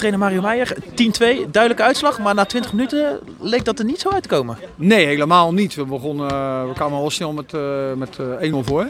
Trainer Mario Meijer, 10-2, duidelijke uitslag, maar na 20 minuten leek dat er niet zo uit te komen. Nee, helemaal niet. We kwamen al snel met 1-0 voor.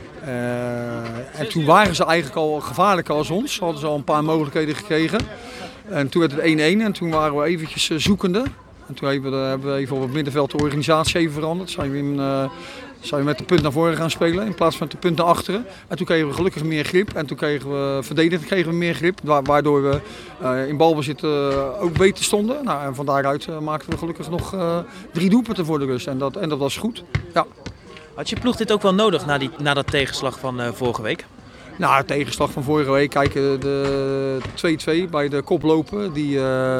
En toen waren ze eigenlijk al gevaarlijker als ons. Ze hadden ze al een paar mogelijkheden gekregen. En toen werd het 1-1 en toen waren we eventjes zoekende. En toen hebben we even op het middenveld de organisatie even veranderd. Zijn we met de punt naar voren gaan spelen in plaats van met de punt naar achteren. En toen kregen we gelukkig meer grip. En toen verdedigend kregen we meer grip. Waardoor we in balbezit ook beter stonden. Nou, en van daaruit maakten we gelukkig nog 3 doelpunten voor de rust. En dat was goed. Ja. Had je ploeg dit ook wel nodig na dat tegenslag van vorige week? Nou, de tegenslag van vorige week. Kijk, de 2-2 bij de koploper. Die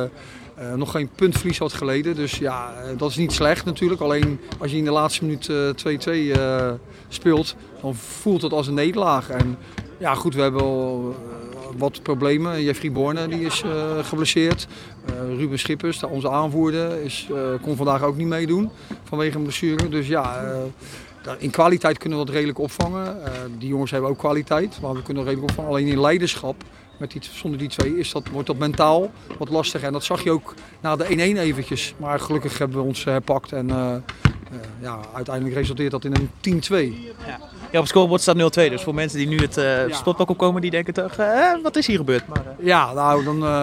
nog geen puntverlies had geleden. Dus ja, dat is niet slecht natuurlijk. Alleen als je in de laatste minuut 2-2 speelt, dan voelt het als een nederlaag. En ja, goed, we hebben al wat problemen. Jeffrey Borne die is geblesseerd. Ruben Schippers, onze aanvoerder, kon vandaag ook niet meedoen vanwege een blessure. Dus ja, in kwaliteit kunnen we dat redelijk opvangen. Die jongens hebben ook kwaliteit, maar we kunnen redelijk opvangen. Alleen in leiderschap, zonder die twee, wordt dat mentaal wat lastig. En dat zag je ook na de 1-1 eventjes. Maar gelukkig hebben we ons herpakt en uiteindelijk resulteert dat in een 10-2. Ja. Ja, op het scorebord staat 0-2. Dus voor mensen die nu het sportpak opkomen, die denken toch, wat is hier gebeurd? Maar, Ja, nou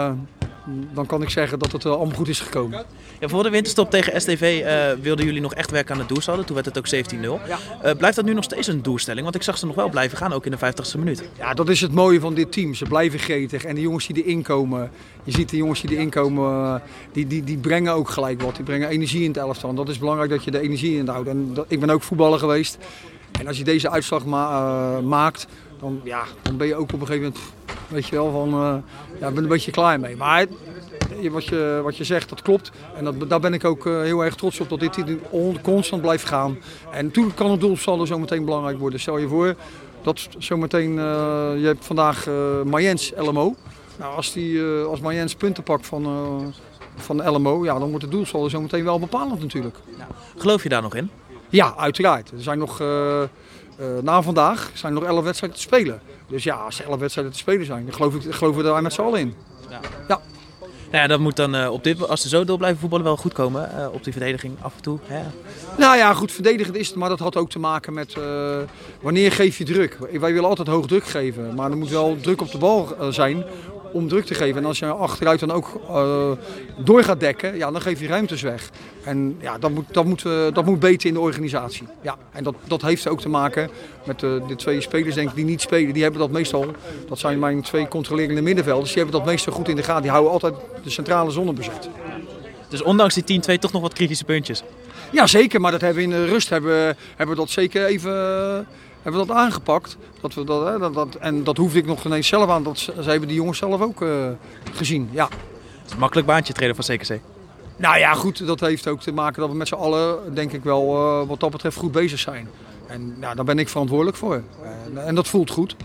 dan kan ik zeggen dat het allemaal goed is gekomen. Ja, voor de winterstop tegen STV wilden jullie nog echt werken aan het doelsaldo. Toen werd het ook 17-0. Ja. Blijft dat nu nog steeds een doelstelling? Want ik zag ze nog wel blijven gaan, ook in de 50ste minuut. Ja, dat is het mooie van dit team. Ze blijven gretig. En de jongens die erin komen, je ziet de jongens die erin komen, die brengen ook gelijk wat. Die brengen energie in het elftal. En dat is belangrijk dat je de energie in houdt. En ik ben ook voetballer geweest. En als je deze uitslag maakt, dan ben je ook op een gegeven moment, weet je wel, ben een beetje klaar mee. Maar wat je zegt, dat klopt. En daar ben ik ook heel erg trots op, dat dit constant blijft gaan. En toen kan het doelsaldo zo meteen belangrijk worden. Stel je voor dat zometeen, je hebt vandaag Mayens LMO. Nou, als Mayens punten pakt van LMO, ja, dan wordt het doelsaldo zo meteen wel bepalend natuurlijk. Ja. Geloof je daar nog in? Ja, uiteraard. Er zijn nog, na vandaag zijn er nog 11 wedstrijden te spelen. Dus ja, als er 11 wedstrijden te spelen zijn, dan geloven we daar met z'n allen in. Ja. Ja. Nou ja, dat moet dan als ze zo door blijven voetballen wel goed komen. Op die verdediging af en toe. Ja. Nou ja, goed, verdedigend is het, maar dat had ook te maken met wanneer geef je druk. Wij willen altijd hoog druk geven, maar er moet wel druk op de bal zijn om druk te geven. En als je achteruit dan ook door gaat dekken, ja, dan geef je ruimtes weg. En ja, dat moet beter in de organisatie. Ja, en dat heeft ook te maken met de 2 spelers denk ik, die niet spelen. Die hebben dat meestal, dat zijn mijn 2 controlerende middenvelders, die hebben dat meestal goed in de gaten. Die houden altijd de centrale zone bezet. Dus ondanks die 10-2 toch nog wat kritische puntjes? Ja, zeker. Maar dat hebben we in de rust hebben we dat zeker even hebben we dat aangepakt. En dat hoefde ik nog ineens zelf aan. Ze hebben die jongens zelf ook gezien. Ja. Het is een makkelijk baantje trainer van CKC. Nou ja, goed. Dat heeft ook te maken dat we met z'n allen, denk ik wel, wat dat betreft goed bezig zijn. En ja, daar ben ik verantwoordelijk voor. En dat voelt goed.